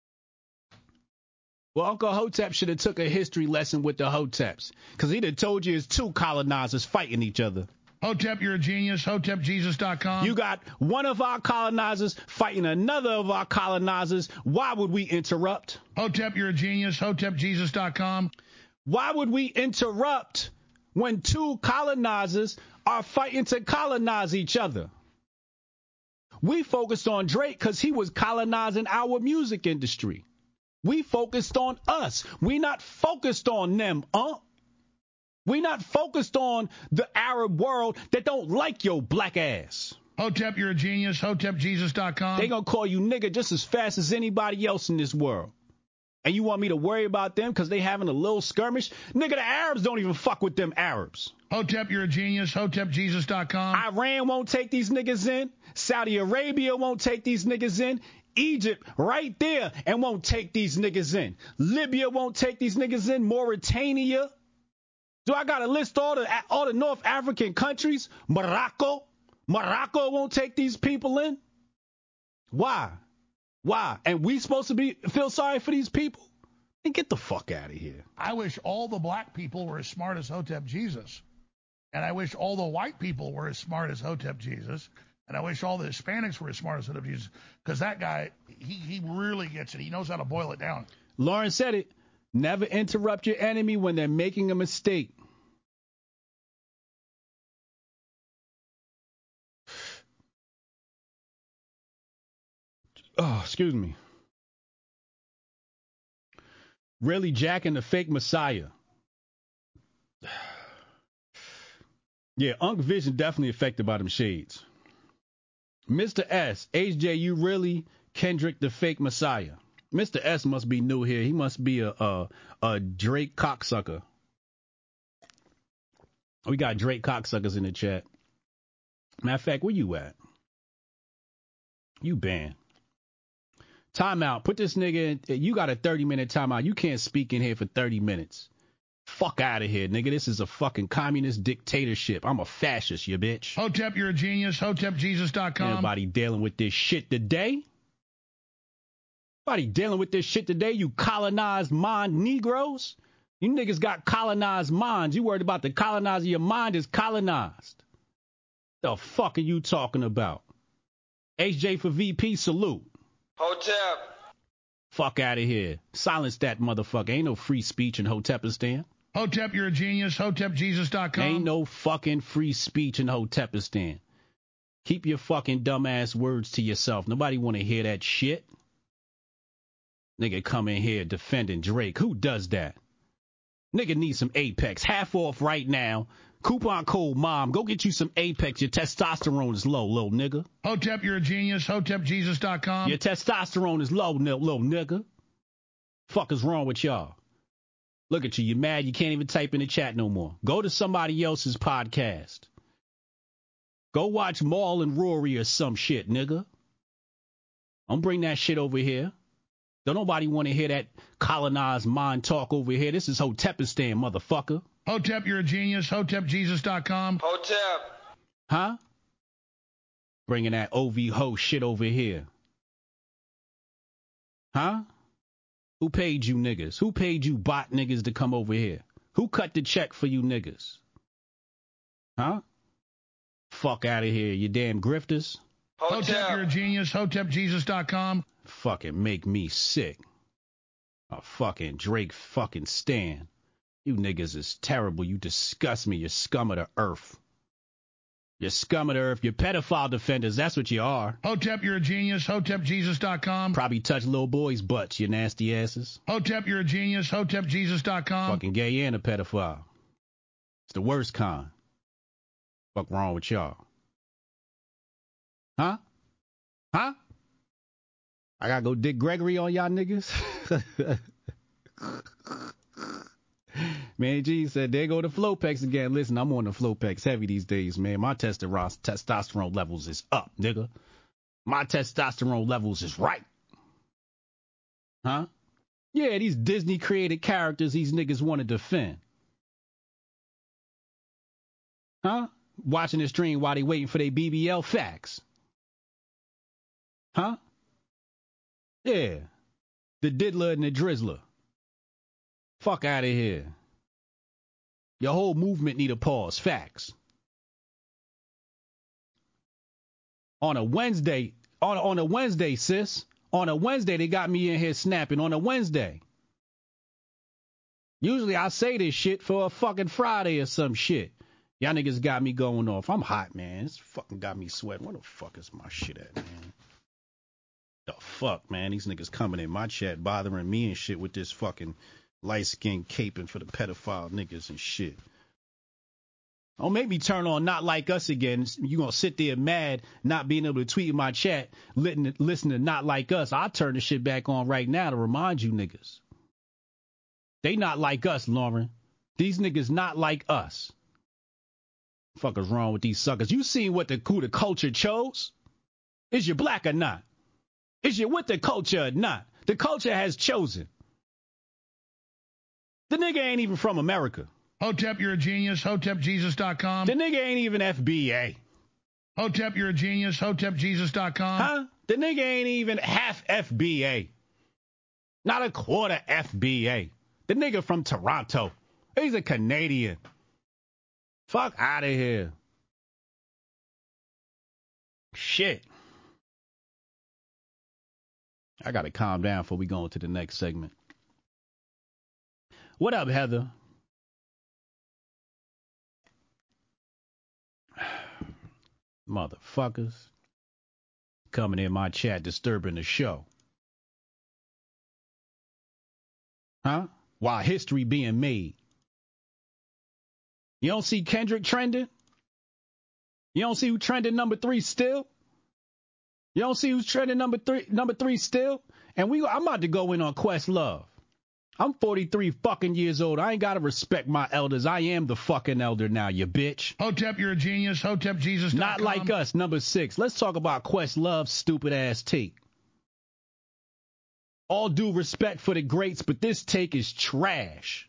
Well, Uncle Hotep should have took a history lesson with the Hoteps, because he'd have told you it's two colonizers fighting each other. Hotep, you're a genius. HotepJesus.com. You got one of our colonizers fighting another of our colonizers. Why would we interrupt? Hotep, you're a genius. HotepJesus.com. Why would we interrupt when two colonizers are fighting to colonize each other? We focused on Drake because he was colonizing our music industry. We focused on us. We not focused on them, We not focused on the Arab world that don't like your black ass. Hotep, you're a genius. HotepJesus.com. They gonna call you nigga just as fast as anybody else in this world. And you want me to worry about them because they having a little skirmish? Nigga, the Arabs don't even fuck with them Arabs. Hotep, you're a genius. HotepJesus.com. Iran won't take these niggas in. Saudi Arabia won't take these niggas in. Egypt right there and won't take these niggas in. Libya won't take these niggas in. Mauritania. Do I got to list all the North African countries? Morocco won't take these people in. Why? And we supposed to feel sorry for these people? And get the fuck out of here. I wish all the black people were as smart as Hotep Jesus. And I wish all the white people were as smart as Hotep Jesus. And I wish all the Hispanics were as smart as Hotep Jesus. Because that guy, he really gets it. He knows how to boil it down. Lauren said it. Never interrupt your enemy when they're making a mistake. Oh, excuse me. Really jacking the fake Messiah. Yeah, Unc Vision definitely affected by them shades. Mr. S, HJ, you really Kendrick the fake Messiah. Mr. S must be new here. He must be a Drake cocksucker. We got Drake cocksuckers in the chat. Matter of fact, where you at? You banned. Timeout. Put this nigga in. You got a 30-minute timeout. You can't speak in here for 30 minutes. Fuck out of here, nigga. This is a fucking communist dictatorship. I'm a fascist, you bitch. Hotep, you're a genius. HotepJesus.com. Anybody dealing with this shit today? Anybody dealing with this shit today? You colonized mind Negroes? You niggas got colonized minds. You worried about the colonizer. Your mind is colonized. The fuck are you talking about? HJ for VP, salute. Hotep. Fuck out of here. Silence that motherfucker. Ain't no free speech in Hotepistan. Hotep, you're a genius. HotepJesus.com. Ain't no fucking free speech in Hotepistan. Keep your fucking dumbass words to yourself. Nobody want to hear that shit. Nigga come in here defending Drake. Who does that? Nigga needs some Apex. Half off right now. Coupon code MOM. Go get you some Apex. Your testosterone is low, little nigga. Hotep, you're a genius. HotepJesus.com. Your testosterone is low, little nigga. Fuck is wrong with y'all? Look at you. You mad? You can't even type in the chat no more. Go to somebody else's podcast. Go watch Maul and Rory or some shit, nigga. Don't bring that shit over here. Don't nobody want to hear that colonized mind talk over here. This is Hotepistan, motherfucker. Hotep, you're a genius. HotepJesus.com. Hotep. Huh? Bringing that OV ho shit over here. Huh? Who paid you niggas? Who paid you bot niggas to come over here? Who cut the check for you niggas? Huh? Fuck out of here, you damn grifters. Hotep, you're a genius. HotepJesus.com. Fucking make me sick. A fucking Drake fucking stan. You niggas is terrible. You disgust me. You're scum of the earth. You're scum of the earth. You're pedophile defenders. That's what you are. Hotep, you're a genius. HotepJesus.com. Probably touch little boys' butts, you nasty asses. Hotep, you're a genius. HotepJesus.com. Fucking gay and a pedophile. It's the worst kind. Fuck wrong with y'all? Huh? Huh? I gotta go Dick Gregory on y'all niggas? Man, G said, there go the Flopex again. Listen, I'm on the Flopex heavy these days, man. My testosterone levels is up, nigga. My testosterone levels is right. Huh? Yeah, these Disney created characters these niggas want to defend. Huh? Watching the stream while they waiting for their BBL facts. Huh? Yeah. The diddler and the drizzler. Fuck out of here. Your whole movement need a pause. Facts. On a Wednesday, on a Wednesday, sis. On a Wednesday, they got me in here snapping on a Wednesday. Usually I say this shit for a fucking Friday or some shit. Y'all niggas got me going off. I'm hot, man. This fucking got me sweating. Where the fuck is my shit at, man? The fuck, man? These niggas coming in my chat bothering me and shit with this fucking light-skinned caping for the pedophile niggas and shit. Don't make me turn on Not Like Us again. You gonna sit there mad not being able to tweet in my chat, listen to Not Like Us. I'll turn the shit back on right now to remind you niggas. They not like us, Lauren. These niggas not like us. Fuckers wrong with these suckers. You seen what who the culture chose? Is you black or not? Is you with the culture or not? The culture has chosen. The nigga ain't even from America. Hotep, you're a genius. HotepJesus.com. The nigga ain't even FBA. Hotep, you're a genius. HotepJesus.com. Huh? The nigga ain't even half FBA. Not a quarter FBA. The nigga from Toronto. He's a Canadian. Fuck out of here. Shit. I gotta calm down before we go into the next segment. What up, Heather? Motherfuckers. Coming in my chat disturbing the show. Huh? While history being made. You don't see Kendrick trending? You don't see who trending number 3 still? You don't see who's trending number three still? And I'm about to go in on Questlove. I'm 43 fucking years old. I ain't got to respect my elders. I am the fucking elder now, you bitch. Hotep, you're a genius. HotepJesus.com. Not like us, number 6. Let's talk about Questlove's stupid ass take. All due respect for the greats, but this take is trash.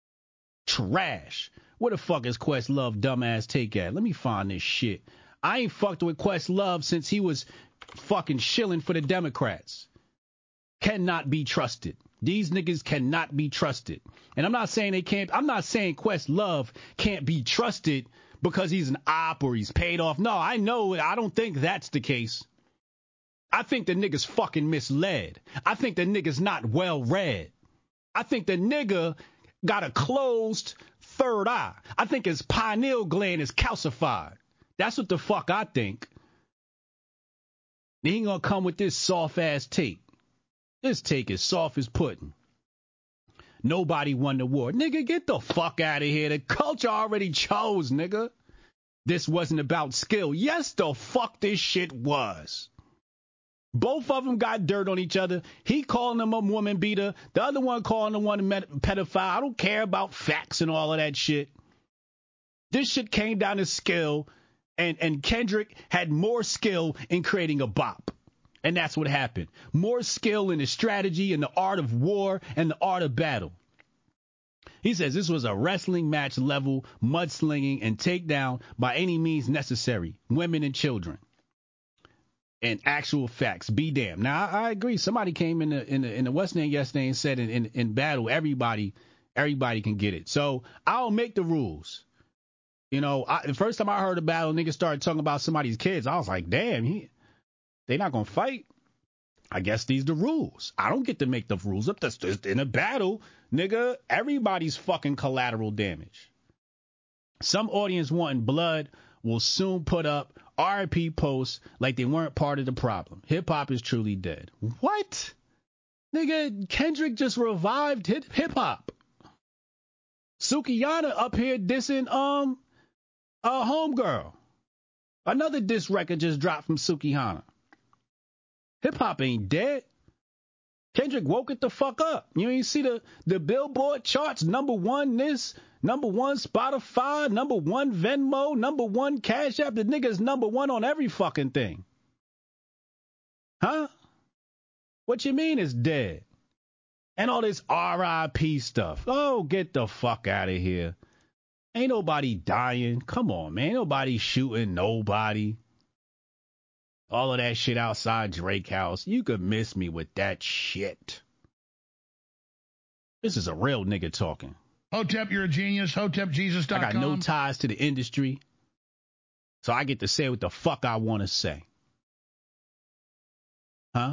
Trash. Where the fuck is Questlove dumbass take at? Let me find this shit. I ain't fucked with Questlove since he was fucking shilling for the Democrats. Cannot be trusted. These niggas cannot be trusted. And I'm not saying they can't. I'm not saying Questlove can't be trusted because he's an op or he's paid off. No, I know. I don't think that's the case. I think the nigga's fucking misled. I think the nigga's not well read. I think the nigga got a closed third eye. I think his pineal gland is calcified. That's what the fuck I think. Then he gonna come with this soft ass take. This take is soft as pudding. Nobody won the war. Nigga, get the fuck out of here. The culture already chose, nigga. This wasn't about skill. Yes, the fuck this shit was. Both of them got dirt on each other. He calling them a woman beater. The other one calling the one a pedophile. I don't care about facts and all of that shit. This shit came down to skill, and Kendrick had more skill in creating a bop. And that's what happened. More skill in the strategy and the art of war and the art of battle. He says this was a wrestling match level mudslinging and takedown by any means necessary. Women and children. And actual facts. Be damned. Now, I agree. Somebody came in the West End yesterday and said in battle, everybody can get it. So I'll make the rules. You know, the first time I heard a battle, niggas started talking about somebody's kids. I was like, damn, they not going to fight? I guess these the rules. I don't get to make the rules up. That's just in a battle, nigga, everybody's fucking collateral damage. Some audience wanting blood will soon put up RIP posts like they weren't part of the problem. Hip-hop is truly dead. What? Nigga, Kendrick just revived hip-hop. Sukihana up here dissing Homegirl. Another diss record just dropped from Sukihana. Hip-hop ain't dead. Kendrick woke it the fuck up. You ain't see the Billboard charts, #1 this, #1 Spotify, #1 Venmo, #1 Cash App. The nigga's #1 on every fucking thing. Huh? What you mean it's dead? And all this RIP stuff. Oh, get the fuck out of here. Ain't nobody dying. Come on, man. Ain't nobody shooting nobody. All of that shit outside Drake house. You could miss me with that shit. This is a real nigga talking. Hotep, you're a genius. HotepJesus.com. I got no ties to the industry, so I get to say what the fuck I want to say. Huh?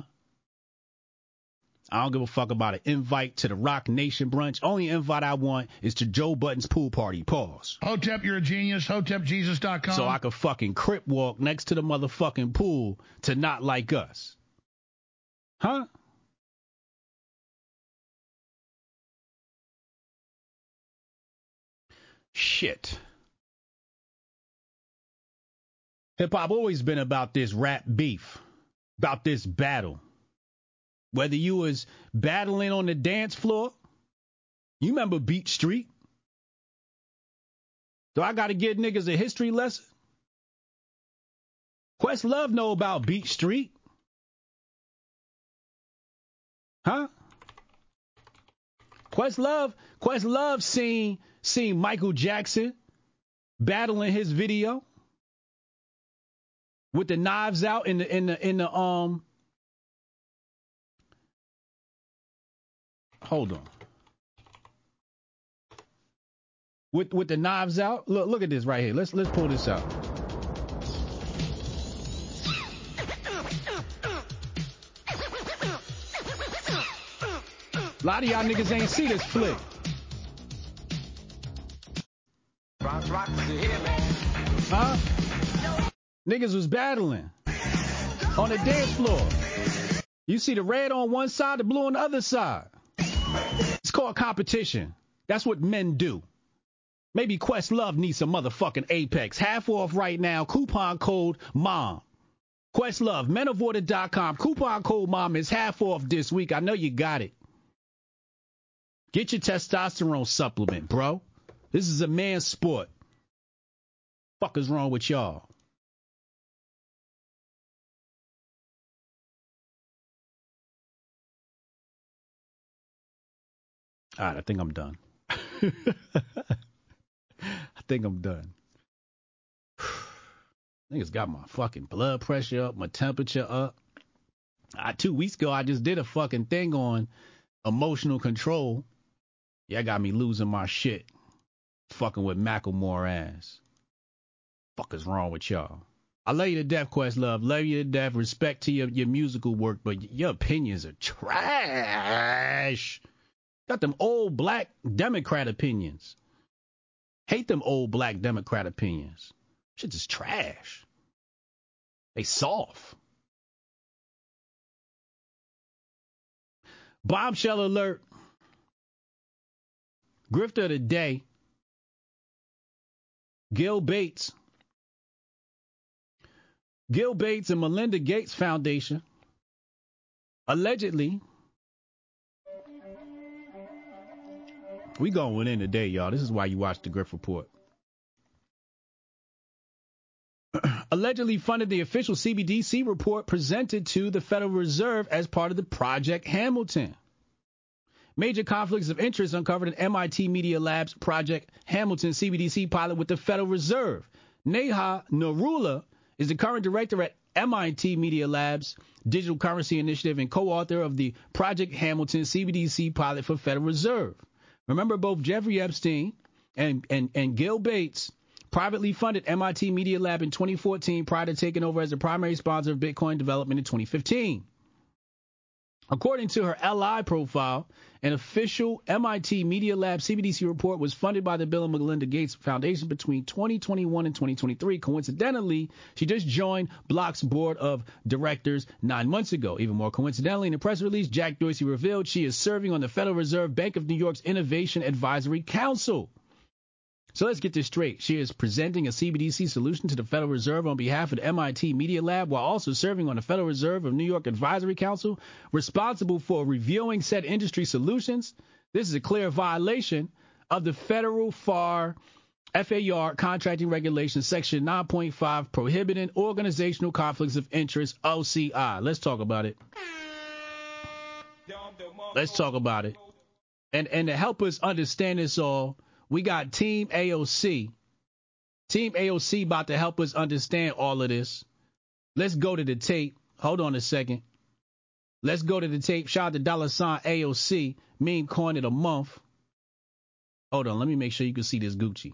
I don't give a fuck about an invite to the Rock Nation brunch. Only invite I want is to Joe Budden's pool party. Pause. Hotep, you're a genius. HotepJesus.com. So I could fucking crip walk next to the motherfucking pool to Not Like Us. Huh? Shit. Hip-hop always been about this rap beef, about this battle. Whether you was battling on the dance floor, you remember Beat Street? Do I got to give niggas a history lesson? Questlove know about Beat Street. Huh? Questlove seen Michael Jackson battling his video with the knives out in the hold on. With the knives out. Look at this right here. Let's pull this out. A lot of y'all niggas ain't see this flick. Huh? Niggas was battling on the dance floor. You see the red on one side, the blue on the other side. It's called competition. That's what men do. Maybe Questlove needs some motherfucking Apex. Half off right now. Coupon code MOM. Questlove, menofwater.com. Coupon code MOM is half off this week. I know you got it. Get your testosterone supplement, bro. This is a man's sport. Fuck is wrong with y'all? All right, I think I'm done. Niggas got my fucking blood pressure up, my temperature up. 2 weeks ago, I just did a fucking thing on emotional control. Yeah, got me losing my shit. Fucking with Macklemore ass. Fuck is wrong with y'all? I love you to death, Questlove. Love you to death. Respect to your musical work, but your opinions are trash. Got them old black Democrat opinions. Hate them old black Democrat opinions. Shit is trash. They soft. Bombshell alert. Grifter of the day. Gil Bates and Melinda Gates Foundation allegedly. We going in today, y'all. This is why you watch the Griff Report. Allegedly funded the official CBDC report presented to the Federal Reserve as part of the Project Hamilton. Major conflicts of interest uncovered in MIT Media Lab's Project Hamilton CBDC pilot with the Federal Reserve. Neha Narula is the current director at MIT Media Lab's Digital Currency Initiative and co-author of the Project Hamilton CBDC pilot for Federal Reserve. Remember, both Jeffrey Epstein and Gil Bates privately funded MIT Media Lab in 2014 prior to taking over as the primary sponsor of Bitcoin development in 2015. According to her LI profile, an official MIT Media Lab CBDC report was funded by the Bill and Melinda Gates Foundation between 2021 and 2023. Coincidentally, she just joined Block's board of directors 9 months ago. Even more coincidentally, in a press release, Jack Dorsey revealed she is serving on the Federal Reserve Bank of New York's Innovation Advisory Council. So let's get this straight. She is presenting a CBDC solution to the Federal Reserve on behalf of the MIT Media Lab while also serving on the Federal Reserve of New York Advisory Council, responsible for reviewing said industry solutions. This is a clear violation of the Federal FAR Contracting Regulations, Section 9.5, prohibiting organizational conflicts of interest, OCI. Let's talk about it. Let's talk about it. And to help us understand this all, we got Team AOC. Team AOC about to help us understand all of this. Let's go to the tape. Hold on a second. Let's go to the tape. Shout out to $ AOC, meme coin of the month. Hold on, let me make sure you can see this Gucci.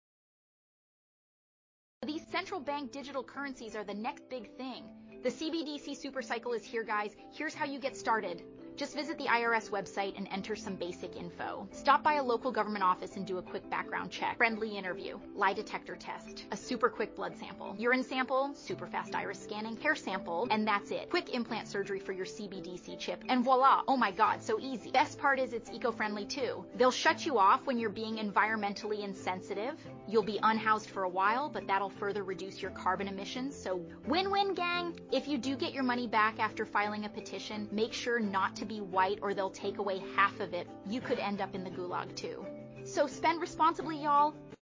These central bank digital currencies are the next big thing. The CBDC supercycle is here, guys. Here's how you get started. Just visit the IRS website and enter some basic info. Stop by a local government office and do a quick background check, friendly interview, lie detector test, a super quick blood sample, urine sample, super fast iris scanning, hair sample, and that's it. Quick implant surgery for your CBDC chip, and voila! Oh my god, so easy. Best part is it's eco-friendly too. They'll shut you off when you're being environmentally insensitive. You'll be unhoused for a while, but that'll further reduce your carbon emissions, so win-win, gang! If you do get your money back after filing a petition, make sure not to be white or they'll take away half of it. You could end up in the gulag too. So spend responsibly, y'all.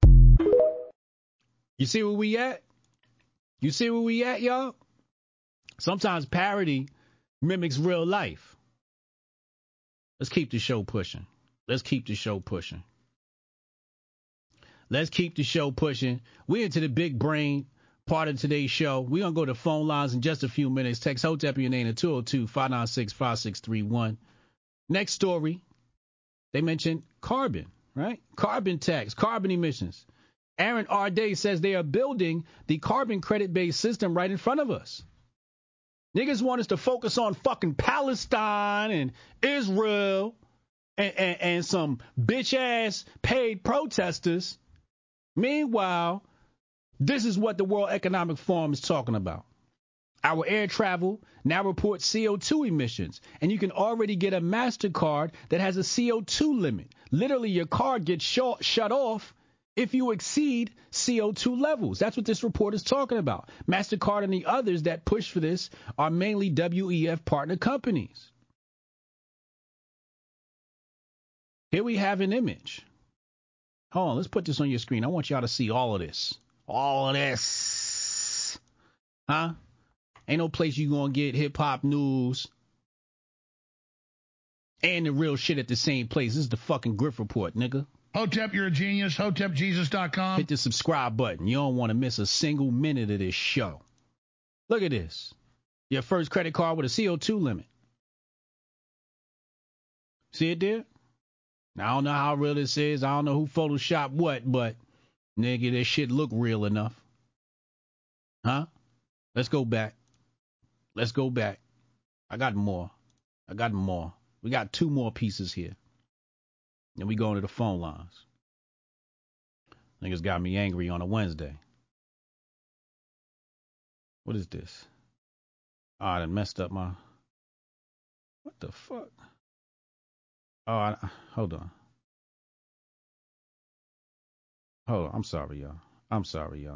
You see where we at? You see where we at, y'all? Sometimes parody mimics real life. Let's keep the show pushing. Let's keep the show pushing. Let's keep the show pushing. We're into the big brain part of today's show. We're going to go to phone lines in just a few minutes. Text HOTEP your name at 202-596-5631. Next story, they mentioned carbon, right? Carbon tax, carbon emissions. Aaron R. Day says they are building the carbon credit-based system right in front of us. Niggas want us to focus on fucking Palestine and Israel and some bitch-ass paid protesters. Meanwhile, this is what the World Economic Forum is talking about. Our air travel now reports CO2 emissions, and you can already get a MasterCard that has a CO2 limit. Literally, your card gets shut off if you exceed CO2 levels. That's what this report is talking about. MasterCard and the others that push for this are mainly WEF partner companies. Here we have an image. Hold on, let's put this on your screen. I want y'all to see all of this. All of this. Huh? Ain't no place you gonna get hip-hop news and the real shit at the same place. This is the fucking Griff Report, nigga. Hotep, you're a genius. HotepJesus.com. Hit the subscribe button. You don't want to miss a single minute of this show. Look at this. Your first credit card with a CO2 limit. See it there? Now, I don't know how real this is. I don't know who photoshopped what, but nigga, this shit look real enough. Huh? Let's go back. Let's go back. I got more. We got two more pieces here. Then we go into the phone lines. Niggas got me angry on a Wednesday. What is this? Oh, I done messed up my... What the fuck? Oh, hold on. I'm sorry, y'all. All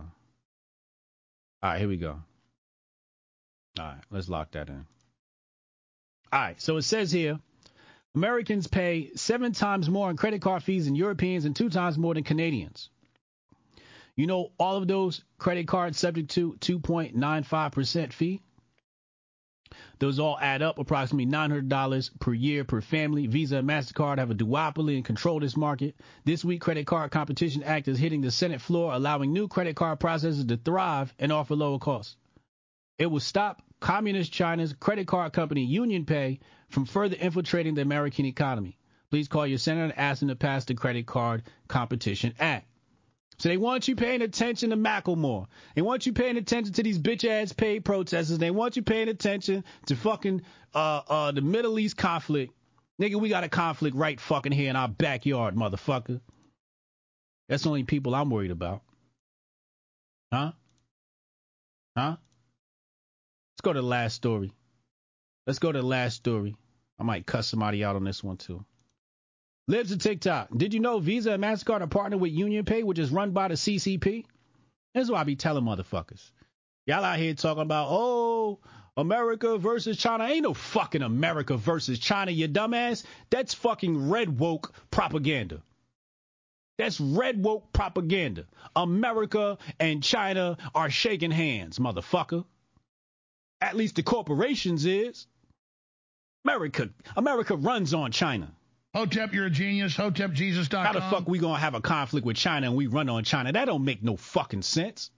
right, here we go. All right, let's lock that in. All right, so it says here, Americans pay 7 times more in credit card fees than Europeans and 2 times more than Canadians. You know, all of those credit cards subject to 2.95% fee. Those all add up approximately $900 per year per family. Visa and MasterCard have a duopoly and control this market. This week, Credit Card Competition Act is hitting the Senate floor, allowing new credit card processors to thrive and offer lower costs. It will stop Communist China's credit card company UnionPay from further infiltrating the American economy. Please call your senator and ask them to pass the Credit Card Competition Act. So they want you paying attention to Macklemore. They want you paying attention to these bitch-ass paid protesters. They want you paying attention to fucking the Middle East conflict. Nigga, we got a conflict right fucking here in our backyard, motherfucker. That's the only people I'm worried about. Huh? Let's go to the last story. I might cuss somebody out on this one, too. Lives to TikTok. Did you know Visa and MasterCard are partnered with UnionPay, which is run by the CCP? This is what I be telling motherfuckers. Y'all out here talking about, oh, America versus China. Ain't no fucking America versus China, you dumbass. That's fucking red woke propaganda. That's red woke propaganda. America and China are shaking hands, motherfucker. At least the corporations is. America runs on China. Hotep, you're a genius. HotepJesus.com. How the fuck we gonna have a conflict with China and we run on China? That don't make no fucking sense.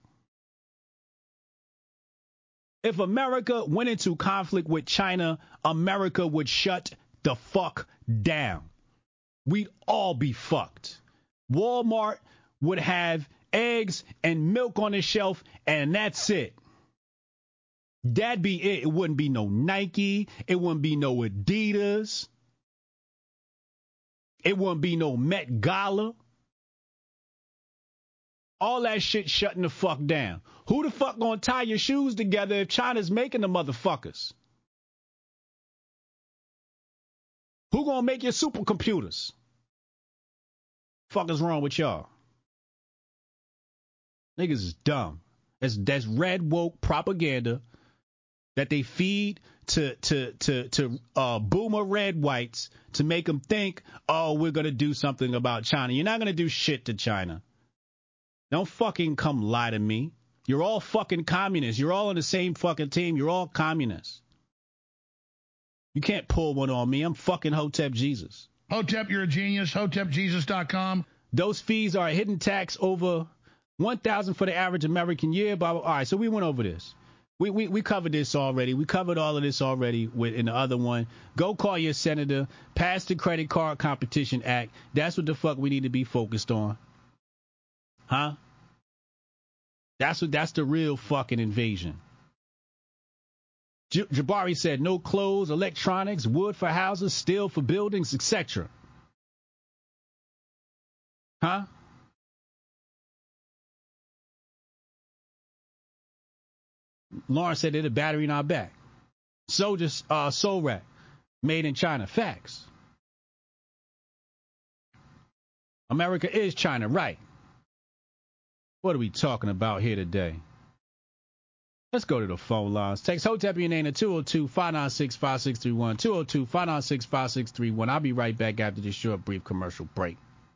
If America went into conflict with China, America would shut the fuck down. We'd all be fucked. Walmart would have eggs and milk on the shelf, and that's it. That'd be it. It wouldn't be no Nike. It wouldn't be no Adidas. It wouldn't be no Met Gala. All that shit shutting the fuck down. Who the fuck gonna tie your shoes together if China's making the motherfuckers? Who gonna make your supercomputers? Fuck is wrong with y'all? Niggas is dumb. That's red woke propaganda that they feed to boomer red whites to make them think, oh, we're gonna do something about China. You're not gonna do shit to China. Don't fucking come lie to me. You're all fucking communists. You're all on the same fucking team. You're all communists. You can't pull one on me. I'm fucking Hotep Jesus. Hotep, you're a genius. HotepJesus.com. Those fees are a hidden tax over $1,000 for the average American year. All right, so we went over this. We covered this already. We covered all of this already in the other one. Go call your senator. Pass the Credit Card Competition Act. That's what the fuck we need to be focused on. Huh? That's the real fucking invasion. Jabari said no clothes, electronics, wood for houses, steel for buildings, etc. Huh? Lauren said they're the battery in our back. Soldiers, Soul Rack, made in China. Facts. America is China, right? What are we talking about here today? Let's go to the phone lines. Text Hotep your name at 202-596-5631. 202-596-5631. I'll be right back after this short, brief commercial break.